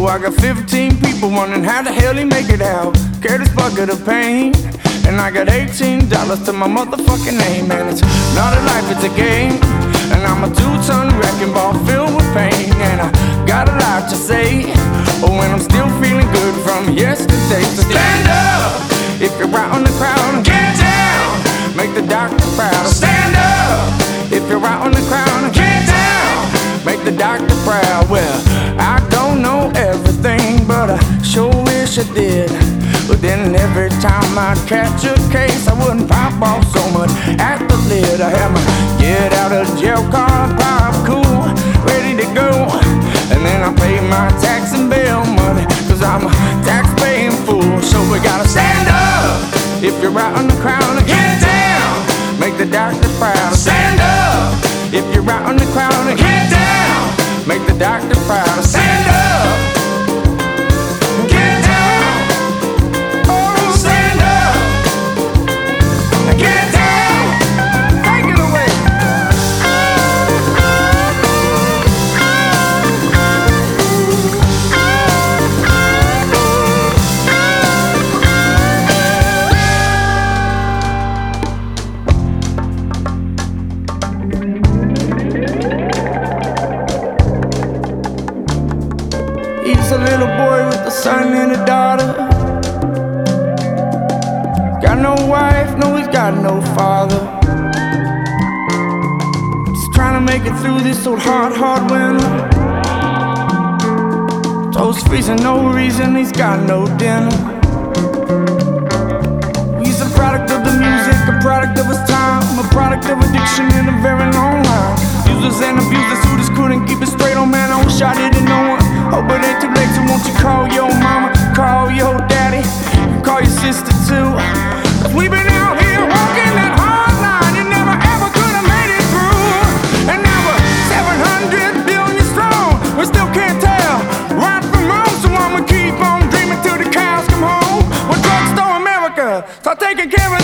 I got 15 people wondering how the hell he make it out. Carry this bucket of pain, and I got $18 to my motherfucking name. And it's not a life, it's a game. And I'm a 2-ton wrecking ball filled with pain. And I got a lot to say, oh, and I'm still feeling good from yesterday. So stand up if you're out in the crowd, and get down, make the doctor proud. Stand up if you're out in the crowd, and get down, make the doctor proud. Well, I don't know everything, but I sure wish I did. But then every time I'd catch a case, I wouldn't pop off so much at the lid. I had my get out of jail card, pop cool, ready to go. And then I pay my tax and bail money, cause I'm a tax-paying fool. So we gotta stand up if you're out in the crowd, and get down, make the doctor proud. Stand up if you're out in the crowd, and get down, make the doctor proud. Stand up. He's a little boy with a son and a daughter. Got no wife, no, he's got no father. Just trying to make it through this old hard winter. Toast freezing, no reason, he's got no dinner. He's a product of the music, a product of his time, a product of addiction in a very long line. Users and abusers who just couldn't keep it straight. Oh man, I wish I didn't know it. Oh, but it ain't too late, so won't you call your mama, call your daddy, and call your sister too. Cause we've been out here walking that hard line, you never ever could have made it through. And now we're 700 billion strong, we still can't tell right from wrong. So I'ma keep on dreaming till the cows come home. When Drugstore America start taking care of